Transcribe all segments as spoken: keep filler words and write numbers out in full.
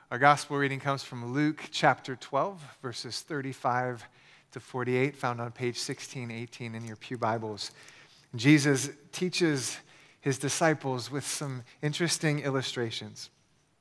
Our gospel reading comes from Luke chapter twelve, verses thirty-five to forty-eight, found on page sixteen eighteen in your pew Bibles. Jesus teaches his disciples with some interesting illustrations.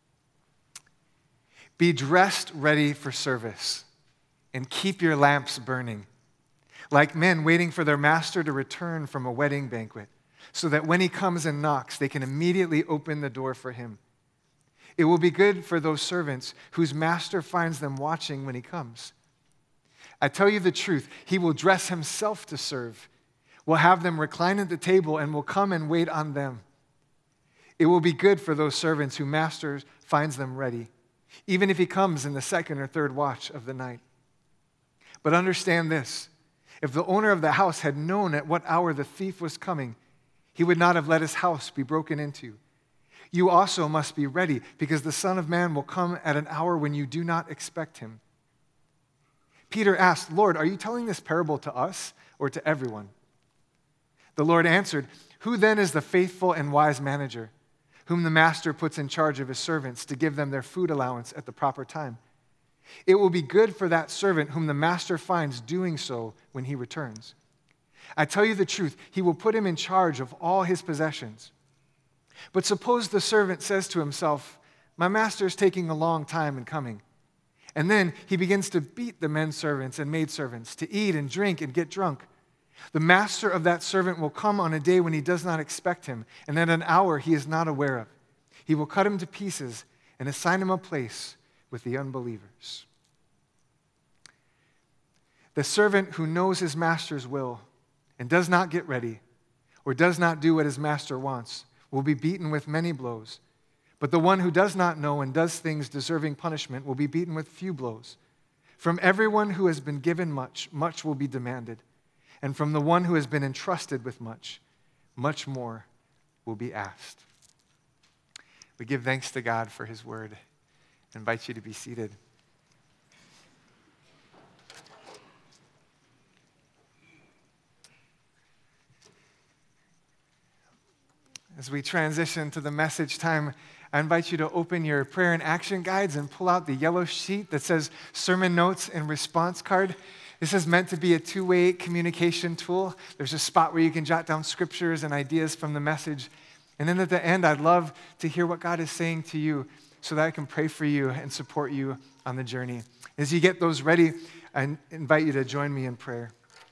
Be dressed ready for service and keep your lamps burning, like men waiting for their master to return from a wedding banquet, so that when he comes and knocks, they can immediately open the door for him. It will be good for those servants whose master finds them watching when he comes. I tell you the truth, he will dress himself to serve, will have them recline at the table, and will come and wait on them. It will be good for those servants whose master finds them ready, even if he comes in the second or third watch of the night. But understand this, if the owner of the house had known at what hour the thief was coming, he would not have let his house be broken into. You also must be ready, because the Son of Man will come at an hour when you do not expect him. Peter asked, Lord, are you telling this parable to us or to everyone? The Lord answered, who then is the faithful and wise manager, whom the master puts in charge of his servants to give them their food allowance at the proper time? It will be good for that servant whom the master finds doing so when he returns. I tell you the truth, he will put him in charge of all his possessions. But suppose the servant says to himself, my master is taking a long time in coming. And then he begins to beat the men servants and maidservants, to eat and drink and get drunk. The master of that servant will come on a day when he does not expect him, and at an hour he is not aware of. He will cut him to pieces and assign him a place with the unbelievers. The servant who knows his master's will and does not get ready, or does not do what his master wants, will be beaten with many blows. But the one who does not know and does things deserving punishment will be beaten with few blows. From everyone who has been given much, much will be demanded. And from the one who has been entrusted with much, much more will be asked. We give thanks to God for his word. I invite you to be seated. As we transition to the message time, I invite you to open your prayer and action guides and pull out the yellow sheet that says sermon notes and response card. This is meant to be a two-way communication tool. There's a spot where you can jot down scriptures and ideas from the message. And then at the end, I'd love to hear what God is saying to you so that I can pray for you and support you on the journey. As you get those ready, I invite you to join me in prayer.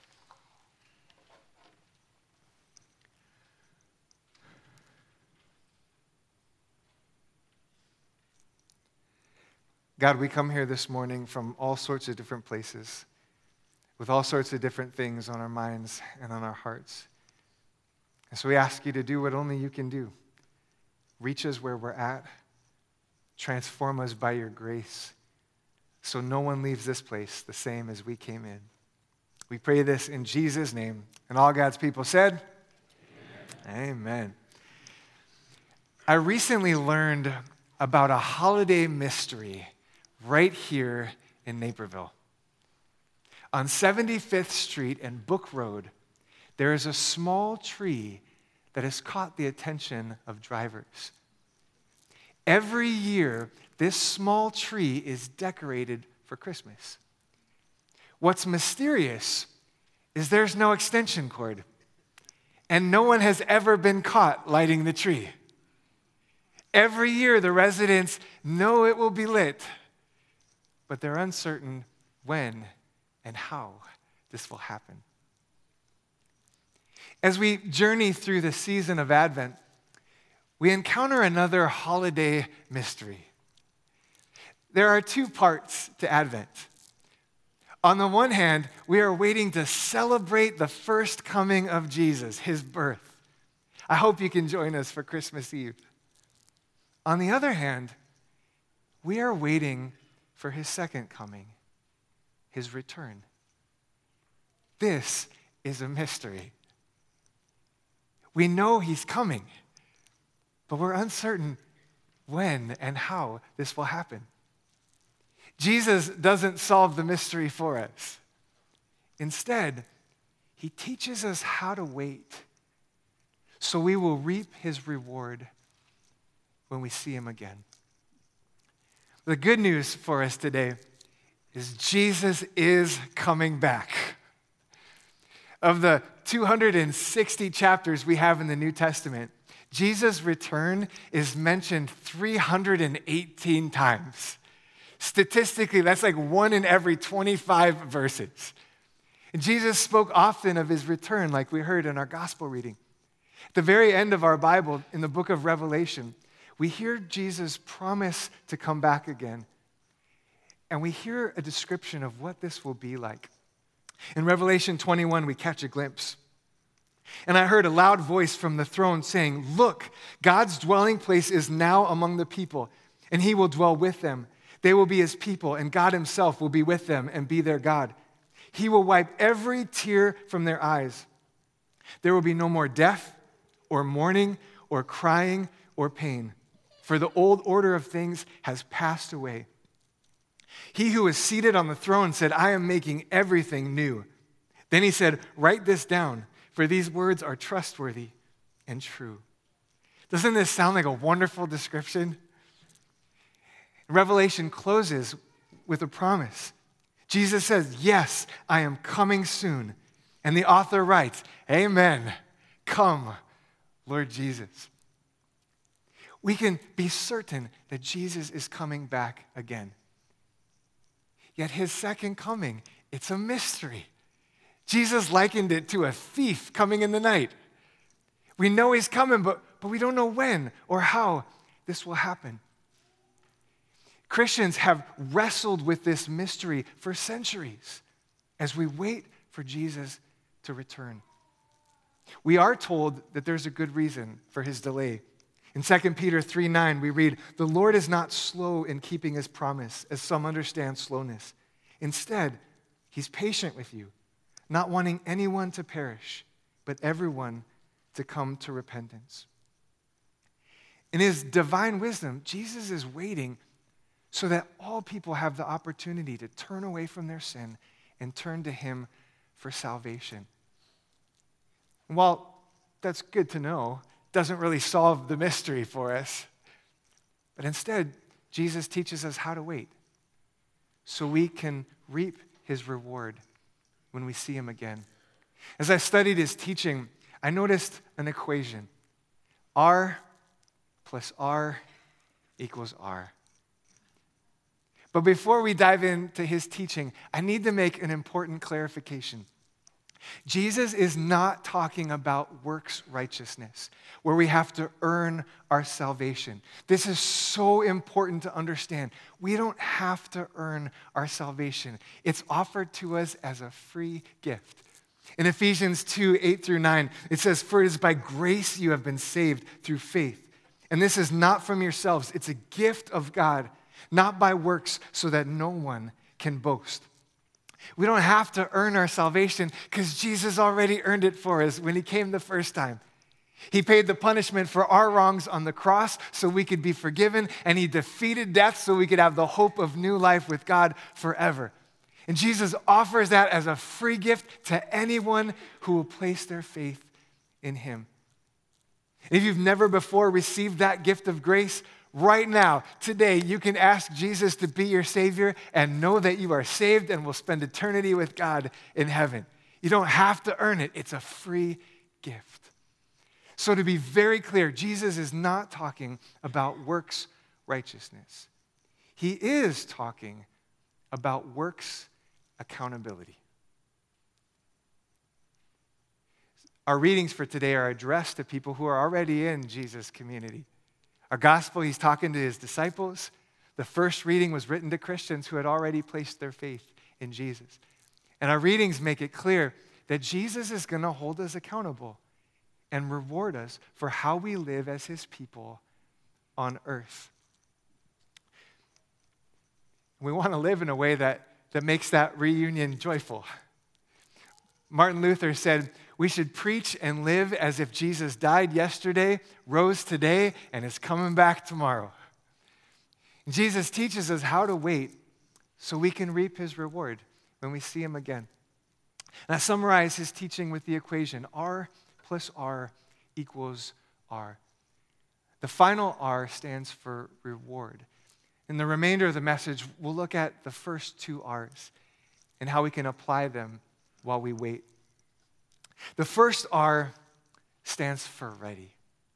God, we come here this morning from all sorts of different places, with all sorts of different things on our minds and on our hearts. And so we ask you to do what only you can do. Reach us where we're at. Transform us by your grace, so no one leaves this place the same as we came in. We pray this in Jesus' name. And all God's people said, Amen. Amen. I recently learned about a holiday mystery right here in Naperville. On seventy-fifth Street and Book Road, there is a small tree that has caught the attention of drivers. Every year, this small tree is decorated for Christmas. What's mysterious is there's no extension cord, and no one has ever been caught lighting the tree. Every year, the residents know it will be lit, but they're uncertain when and how this will happen. As we journey through the season of Advent, we encounter another holiday mystery. There are two parts to Advent. On the one hand, we are waiting to celebrate the first coming of Jesus, his birth. I hope you can join us for Christmas Eve. On the other hand, we are waiting for his second coming, his return. This is a mystery. We know he's coming, but we're uncertain when and how this will happen. Jesus doesn't solve the mystery for us. Instead, he teaches us how to wait so we will reap his reward when we see him again. The good news for us today is Jesus is coming back. Of the two hundred sixty chapters we have in the New Testament, Jesus' return is mentioned three hundred eighteen times. Statistically, that's like one in every twenty-five verses. And Jesus spoke often of his return, like we heard in our gospel reading. At the very end of our Bible, in the book of Revelation, we hear Jesus promise to come back again. And we hear a description of what this will be like. In Revelation twenty-one, we catch a glimpse. And I heard a loud voice from the throne saying, "Look, God's dwelling place is now among the people, and he will dwell with them. They will be his people, and God himself will be with them and be their God. He will wipe every tear from their eyes. There will be no more death or mourning or crying or pain, for the old order of things has passed away." He who was seated on the throne said, "I am making everything new." Then he said, "Write this down, for these words are trustworthy and true." Doesn't this sound like a wonderful description? Revelation closes with a promise. Jesus says, "Yes, I am coming soon." And the author writes, "Amen. Come, Lord Jesus." We can be certain that Jesus is coming back again. Yet his second coming, it's a mystery. Jesus likened it to a thief coming in the night. We know he's coming, but, but we don't know when or how this will happen. Christians have wrestled with this mystery for centuries as we wait for Jesus to return. We are told that there's a good reason for his delay. In Second Peter three nine, we read, "The Lord is not slow in keeping his promise, as some understand slowness. Instead, he's patient with you, not wanting anyone to perish, but everyone to come to repentance." In his divine wisdom, Jesus is waiting so that all people have the opportunity to turn away from their sin and turn to him for salvation. And while that's good to know, doesn't really solve the mystery for us. But instead, Jesus teaches us how to wait so we can reap his reward when we see him again. As I studied his teaching, I noticed an equation. R plus R equals R. But before we dive into his teaching, I need to make an important clarification. Jesus is not talking about works righteousness, where we have to earn our salvation. This is so important to understand. We don't have to earn our salvation. It's offered to us as a free gift. In Ephesians two, eight through nine, it says, "For it is by grace you have been saved through faith. And this is not from yourselves. It's a gift of God, not by works, so that no one can boast." We don't have to earn our salvation because Jesus already earned it for us when he came the first time. He paid the punishment for our wrongs on the cross so we could be forgiven, and he defeated death so we could have the hope of new life with God forever. And Jesus offers that as a free gift to anyone who will place their faith in him. If you've never before received that gift of grace, right now, today, you can ask Jesus to be your Savior and know that you are saved and will spend eternity with God in heaven. You don't have to earn it. It's a free gift. So to be very clear, Jesus is not talking about works righteousness. He is talking about works accountability. Our readings for today are addressed to people who are already in Jesus' community. Our gospel, he's talking to his disciples. The first reading was written to Christians who had already placed their faith in Jesus. And our readings make it clear that Jesus is going to hold us accountable and reward us for how we live as his people on earth. We want to live in a way that, that makes that reunion joyful. Martin Luther said, "We should preach and live as if Jesus died yesterday, rose today, and is coming back tomorrow." And Jesus teaches us how to wait so we can reap his reward when we see him again. And I summarize his teaching with the equation, R plus R equals R. The final R stands for reward. In the remainder of the message, we'll look at the first two R's and how we can apply them while we wait. The first R stands for ready.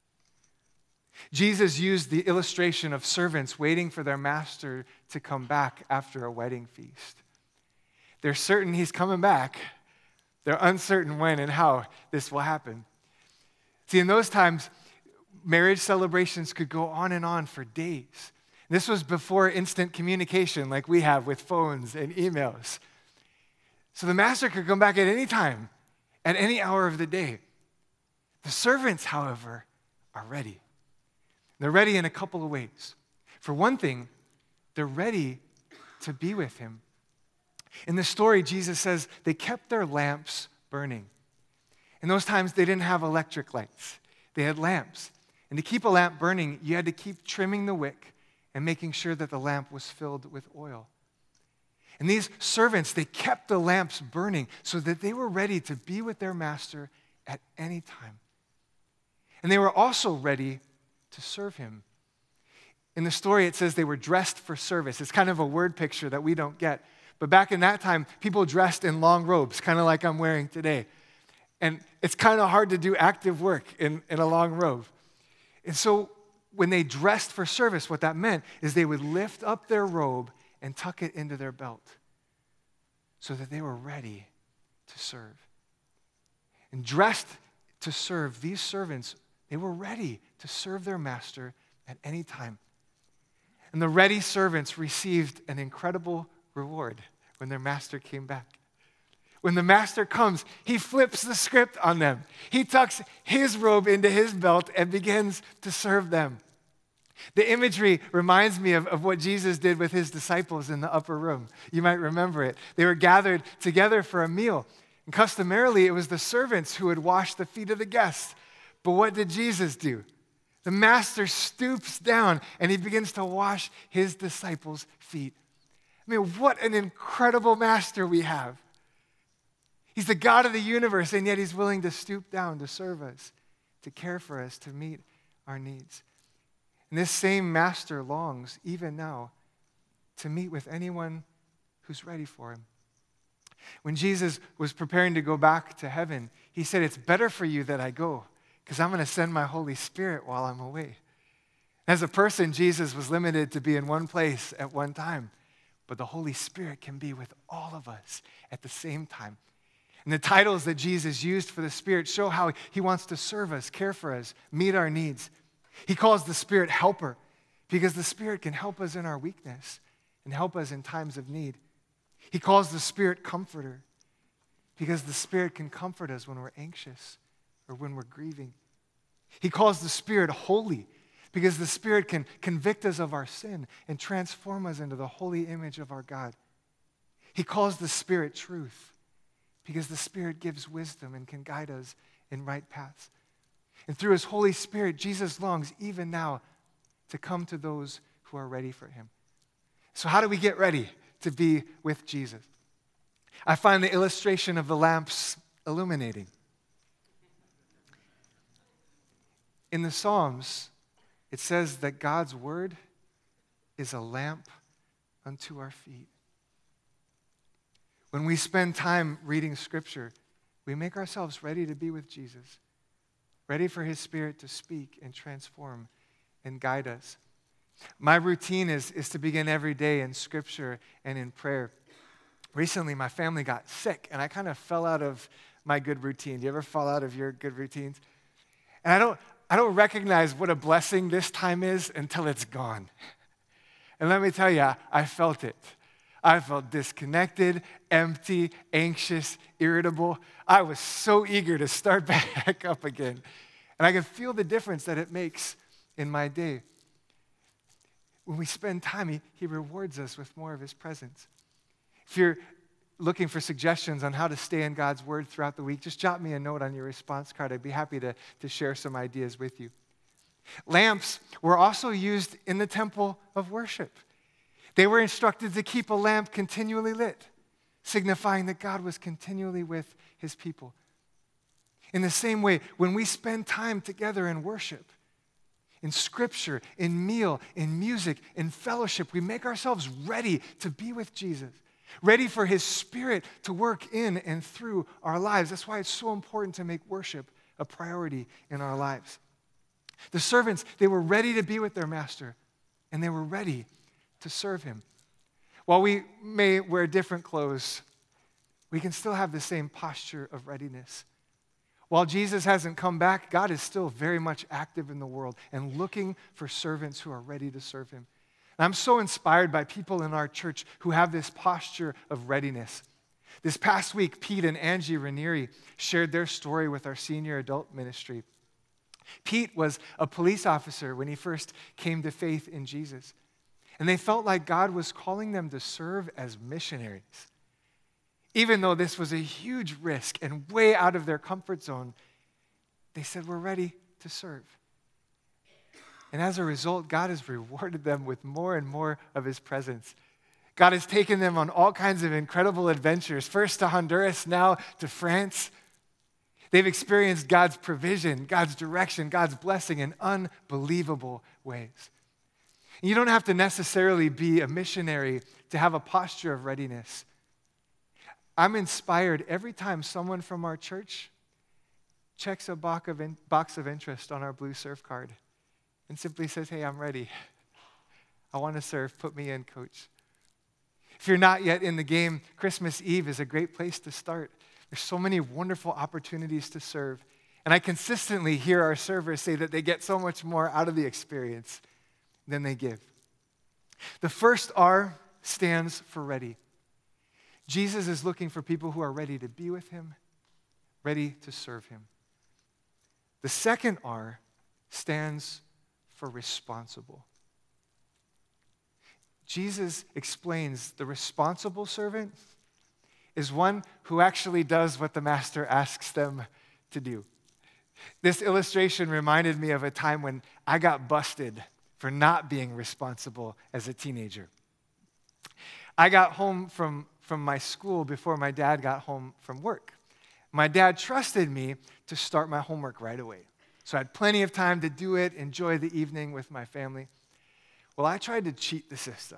Jesus used the illustration of servants waiting for their master to come back after a wedding feast. They're certain he's coming back. They're uncertain when and how this will happen. See, in those times, marriage celebrations could go on and on for days. This was before instant communication like we have with phones and emails. So the master could come back at any time, at any hour of the day. The servants, however, are ready. They're ready in a couple of ways. For one thing, they're ready to be with him. In the story, Jesus says they kept their lamps burning. In those times, they didn't have electric lights. They had lamps. And to keep a lamp burning, you had to keep trimming the wick and making sure that the lamp was filled with oil. And these servants, they kept the lamps burning so that they were ready to be with their master at any time. And they were also ready to serve him. In the story, it says they were dressed for service. It's kind of a word picture that we don't get. But back in that time, people dressed in long robes, kind of like I'm wearing today. And it's kind of hard to do active work in, in a long robe. And so when they dressed for service, what that meant is they would lift up their robe and tuck it into their belt so that they were ready to serve. And dressed to serve, these servants, they were ready to serve their master at any time. And the ready servants received an incredible reward when their master came back. When the master comes, he flips the script on them. He tucks his robe into his belt and begins to serve them. The imagery reminds me of, of what Jesus did with his disciples in the upper room. You might remember it. They were gathered together for a meal. And customarily, it was the servants who would wash the feet of the guests. But what did Jesus do? The master stoops down and he begins to wash his disciples' feet. I mean, what an incredible master we have. He's the God of the universe, and yet he's willing to stoop down to serve us, to care for us, to meet our needs. And this same master longs, even now, to meet with anyone who's ready for him. When Jesus was preparing to go back to heaven, he said, "It's better for you that I go, because I'm going to send my Holy Spirit while I'm away." As a person, Jesus was limited to be in one place at one time, but the Holy Spirit can be with all of us at the same time. And the titles that Jesus used for the Spirit show how he wants to serve us, care for us, meet our needs. He calls the Spirit helper because the Spirit can help us in our weakness and help us in times of need. He calls the Spirit comforter because the Spirit can comfort us when we're anxious or when we're grieving. He calls the Spirit holy because the Spirit can convict us of our sin and transform us into the holy image of our God. He calls the Spirit truth because the Spirit gives wisdom and can guide us in right paths. And through his Holy Spirit, Jesus longs even now to come to those who are ready for him. So how do we get ready to be with Jesus? I find the illustration of the lamps illuminating. In the Psalms, it says that God's word is a lamp unto our feet. When we spend time reading Scripture, we make ourselves ready to be with Jesus, ready for his Spirit to speak and transform and guide us. My routine is, is to begin every day in Scripture and in prayer. Recently, my family got sick, and I kind of fell out of my good routine. Do you ever fall out of your good routines? And I don't, I don't recognize what a blessing this time is until it's gone. And let me tell you, I, I felt it. I felt disconnected, empty, anxious, irritable. I was so eager to start back up again. And I could feel the difference that it makes in my day. When we spend time, he, he rewards us with more of his presence. If you're looking for suggestions on how to stay in God's word throughout the week, just jot me a note on your response card. I'd be happy to, to share some ideas with you. Lamps were also used in the temple of worship. They were instructed to keep a lamp continually lit, signifying that God was continually with his people. In the same way, when we spend time together in worship, in scripture, in meal, in music, in fellowship. We make ourselves ready to be with Jesus, ready for his Spirit to work in and through our lives. That's why it's so important to make worship a priority in our lives. The servants, they were ready to be with their master, and they were ready to serve him. While we may wear different clothes, we can still have the same posture of readiness. While Jesus hasn't come back, God is still very much active in the world and looking for servants who are ready to serve him. And I'm so inspired by people in our church who have this posture of readiness. This past week, Pete and Angie Ranieri shared their story with our senior adult ministry. Pete was a police officer when he first came to faith in Jesus. And they felt like God was calling them to serve as missionaries. Even though this was a huge risk and way out of their comfort zone, they said, we're ready to serve. And as a result, God has rewarded them with more and more of his presence. God has taken them on all kinds of incredible adventures, first to Honduras, now to France. They've experienced God's provision, God's direction, God's blessing in unbelievable ways. And you don't have to necessarily be a missionary to have a posture of readiness. I'm inspired every time someone from our church checks a box of, in, box of interest on our blue surf card and simply says, hey, I'm ready. I want to serve. Put me in, coach. If you're not yet in the game, Christmas Eve is a great place to start. There's so many wonderful opportunities to serve. And I consistently hear our servers say that they get so much more out of the experience than they give. The first R stands for ready. Jesus is looking for people who are ready to be with him, ready to serve him. The second R stands for responsible. Jesus explains the responsible servant is one who actually does what the master asks them to do. This illustration reminded me of a time when I got busted for not being responsible as a teenager. I got home from, from my school before my dad got home from work. My dad trusted me to start my homework right away. So I had plenty of time to do it, enjoy the evening with my family. Well, I tried to cheat the system.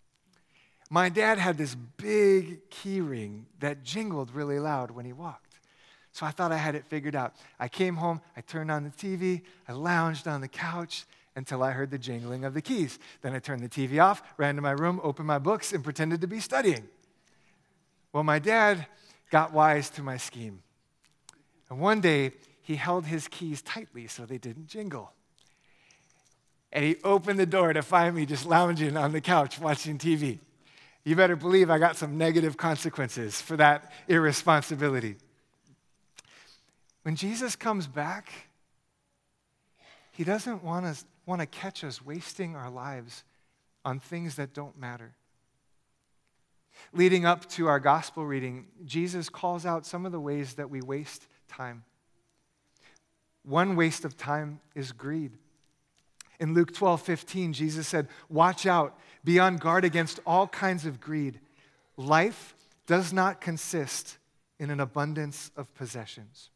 My dad had this big key ring that jingled really loud when he walked. So I thought I had it figured out. I came home, I turned on the T V, I lounged on the couch until I heard the jingling of the keys. Then I turned the T V off, ran to my room, opened my books, and pretended to be studying. Well, my dad got wise to my scheme. And one day, he held his keys tightly so they didn't jingle. And he opened the door to find me just lounging on the couch watching T V. You better believe I got some negative consequences for that irresponsibility. When Jesus comes back, he doesn't want us want to catch us wasting our lives on things that don't matter. Leading up to our gospel reading, Jesus calls out some of the ways that we waste time. One waste of time is greed. In Luke twelve fifteen, Jesus said, watch out, be on guard against all kinds of greed. Life does not consist in an abundance of possessions.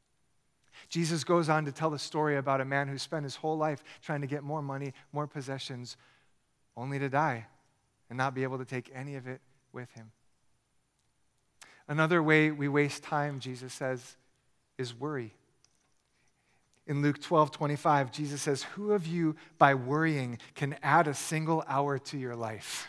Jesus goes on to tell the story about a man who spent his whole life trying to get more money, more possessions, only to die and not be able to take any of it with him. Another way we waste time, Jesus says, is worry. In Luke twelve twenty-five, Jesus says, who of you, by worrying, can add a single hour to your life?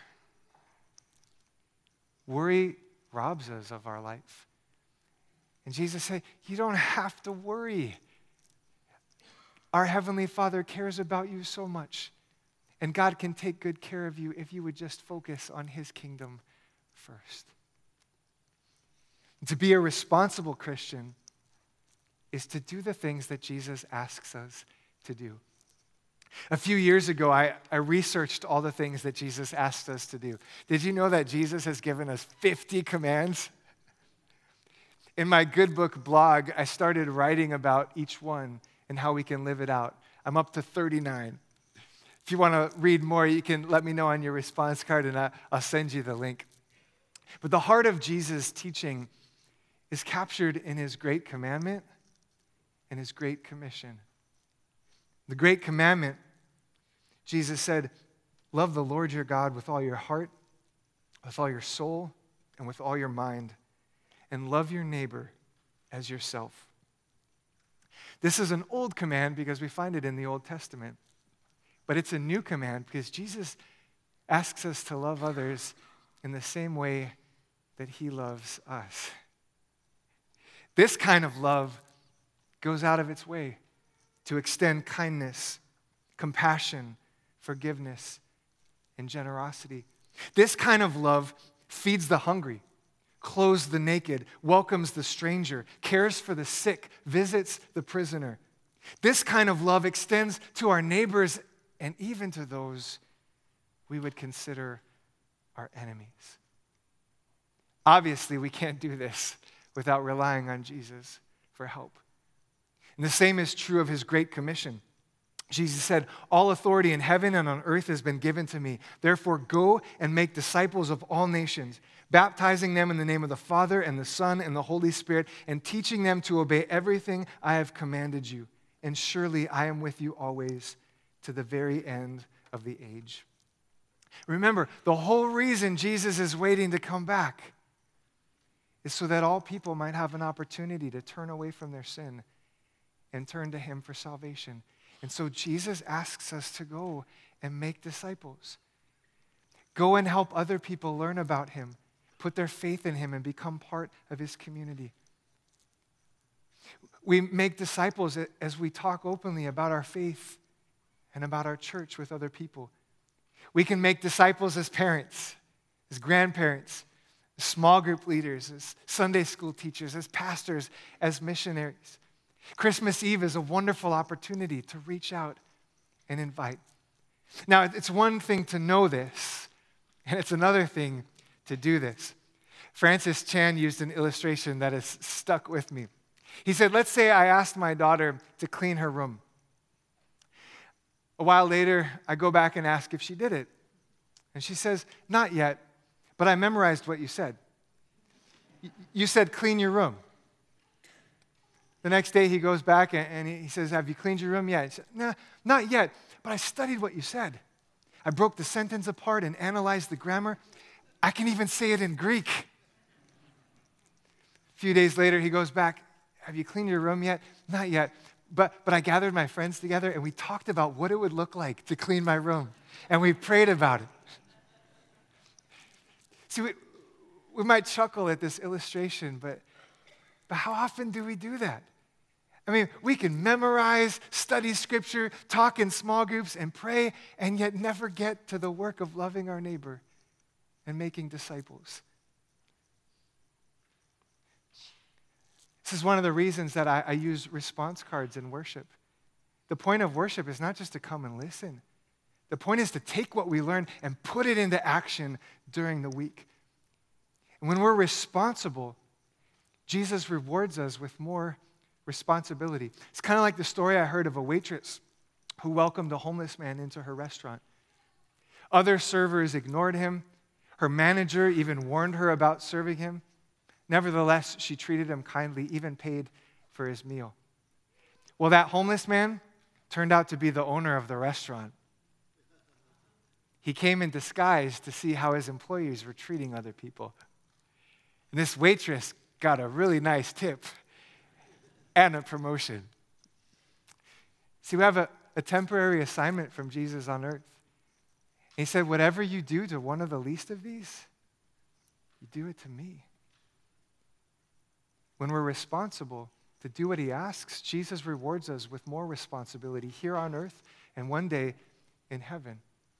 Worry robs us of our life. And Jesus said, you don't have to worry. Our Heavenly Father cares about you so much. And God can take good care of you if you would just focus on his kingdom first. To be a responsible Christian is to do the things that Jesus asks us to do. A few years ago, I, I researched all the things that Jesus asked us to do. Did you know that Jesus has given us fifty commands? In my Good Book blog, I started writing about each one and how we can live it out. I'm up to thirty-nine. If you want to read more, you can let me know on your response card and I'll send you the link. But the heart of Jesus' teaching is captured in his great commandment and his great commission. The great commandment Jesus said, love the Lord your God with all your heart, with all your soul, and with all your mind, and love your neighbor as yourself. This is an old command because we find it in the Old Testament, but it's a new command because Jesus asks us to love others in the same way that he loves us. This kind of love goes out of its way to extend kindness, compassion, forgiveness, and generosity. This kind of love feeds the hungry, clothes the naked, welcomes the stranger, cares for the sick, visits the prisoner. This kind of love extends to our neighbors and even to those we would consider our enemies. Obviously, we can't do this without relying on Jesus for help. And the same is true of his Great Commission. Jesus said, all authority in heaven and on earth has been given to me. Therefore, go and make disciples of all nations, baptizing them in the name of the Father and the Son and the Holy Spirit, and teaching them to obey everything I have commanded you. And surely I am with you always to the very end of the age. Remember, the whole reason Jesus is waiting to come back is so that all people might have an opportunity to turn away from their sin and turn to him for salvation. And so Jesus asks us to go and make disciples. Go and help other people learn about him, put their faith in him, and become part of his community. We make disciples as we talk openly about our faith and about our church with other people. We can make disciples as parents, as grandparents, as small group leaders, as Sunday school teachers, as pastors, as missionaries. Christmas Eve is a wonderful opportunity to reach out and invite. Now, it's one thing to know this, and it's another thing to do this. Francis Chan used an illustration that has stuck with me. He said, let's say I asked my daughter to clean her room. A while later, I go back and ask if she did it. And she says, not yet, but I memorized what you said. You said, clean your room. The next day he goes back and he says, have you cleaned your room yet? He said, nah, not yet, but I studied what you said. I broke the sentence apart and analyzed the grammar. I can even say it in Greek. A few days later, he goes back, have you cleaned your room yet? Not yet, but, but I gathered my friends together and we talked about what it would look like to clean my room. And we prayed about it. See, we, we might chuckle at this illustration, but, but how often do we do that? I mean, we can memorize, study scripture, talk in small groups, and pray, and yet never get to the work of loving our neighbor and making disciples. This is one of the reasons that I, I use response cards in worship. The point of worship is not just to come and listen. The point is to take what we learn and put it into action during the week. And when we're responsible, Jesus rewards us with more responsibility. It's kind of like the story I heard of a waitress who welcomed a homeless man into her restaurant. Other servers ignored him. Her manager even warned her about serving him. Nevertheless, she treated him kindly, even paid for his meal. Well, that homeless man turned out to be the owner of the restaurant. He came in disguise to see how his employees were treating other people. And this waitress got a really nice tip and a promotion. See, we have a, a temporary assignment from Jesus on earth. He said, whatever you do to one of the least of these, you do it to me. When we're responsible to do what he asks, Jesus rewards us with more responsibility here on earth and one day in heaven.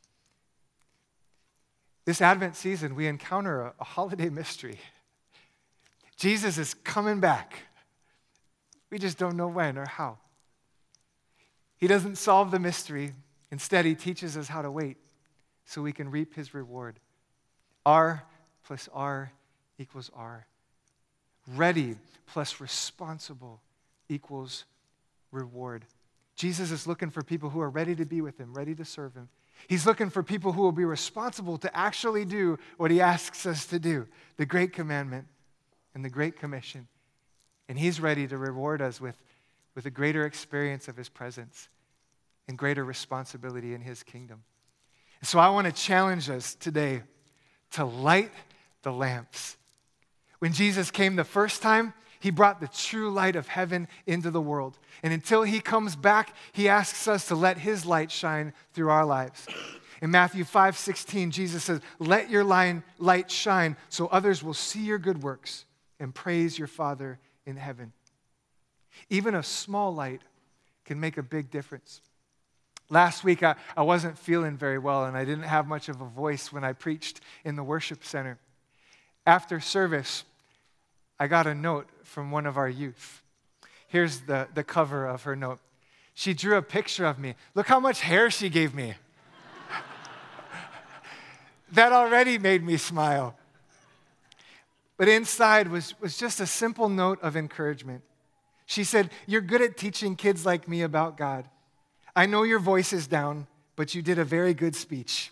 This Advent season, we encounter a, a holiday mystery. Jesus is coming back. We just don't know when or how. He doesn't solve the mystery. Instead, he teaches us how to wait so we can reap his reward. R plus R equals R. Ready plus responsible equals reward. Jesus is looking for people who are ready to be with him, ready to serve him. He's looking for people who will be responsible to actually do what he asks us to do, the Great Commandment and the Great Commission. And he's ready to reward us with, with a greater experience of his presence and greater responsibility in his kingdom. So I want to challenge us today to light the lamps. When Jesus came the first time, he brought the true light of heaven into the world. And until he comes back, he asks us to let his light shine through our lives. In Matthew five sixteen, Jesus says, "Let your light shine so others will see your good works and praise your Father in heaven." Even a small light can make a big difference. Last week, I, I wasn't feeling very well, and I didn't have much of a voice when I preached in the worship center. After service, I got a note from one of our youth. Here's the, the cover of her note. She drew a picture of me. Look how much hair she gave me. That already made me smile. But inside was, was just a simple note of encouragement. She said, "You're good at teaching kids like me about God. I know your voice is down, but you did a very good speech."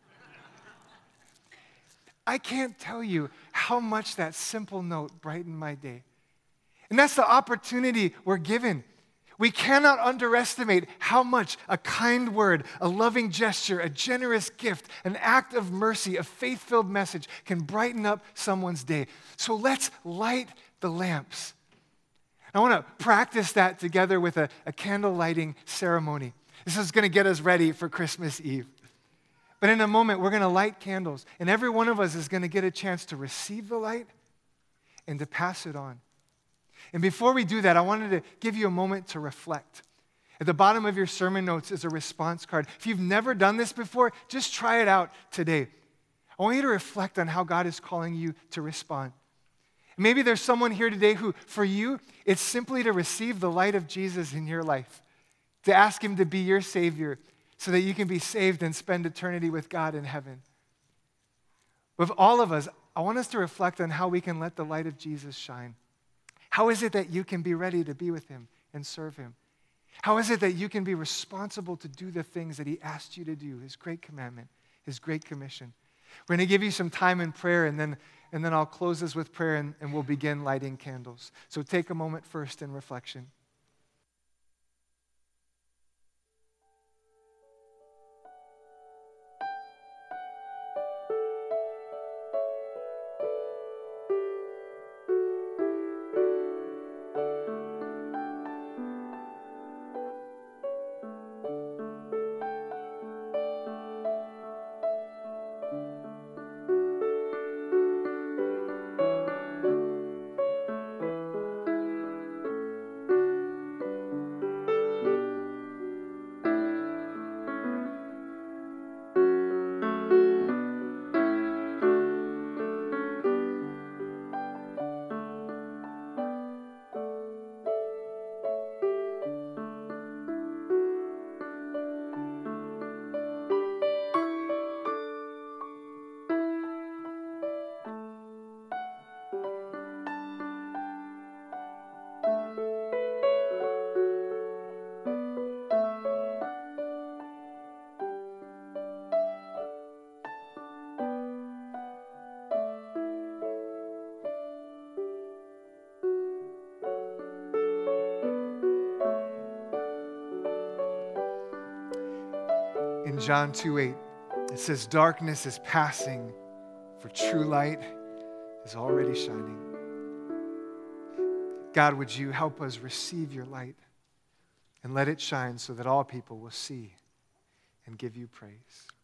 I can't tell you how much that simple note brightened my day. And that's the opportunity we're given. We cannot underestimate how much a kind word, a loving gesture, a generous gift, an act of mercy, a faith-filled message can brighten up someone's day. So let's light the lamps. I want to practice that together with a, a candle lighting ceremony. This is going to get us ready for Christmas Eve. But in a moment, we're going to light candles, and every one of us is going to get a chance to receive the light and to pass it on. And before we do that, I wanted to give you a moment to reflect. At the bottom of your sermon notes is a response card. If you've never done this before, just try it out today. I want you to reflect on how God is calling you to respond. Maybe there's someone here today who, for you, it's simply to receive the light of Jesus in your life, to ask him to be your Savior so that you can be saved and spend eternity with God in heaven. With all of us, I want us to reflect on how we can let the light of Jesus shine. How is it that you can be ready to be with him and serve him? How is it that you can be responsible to do the things that he asked you to do, his great commandment, his great commission? We're going to give you some time in prayer, and then, and then I'll close this with prayer, and, and we'll begin lighting candles. So take a moment first in reflection. In John two eight, it says, "Darkness is passing, for true light is already shining." God, would you help us receive your light and let it shine so that all people will see and give you praise.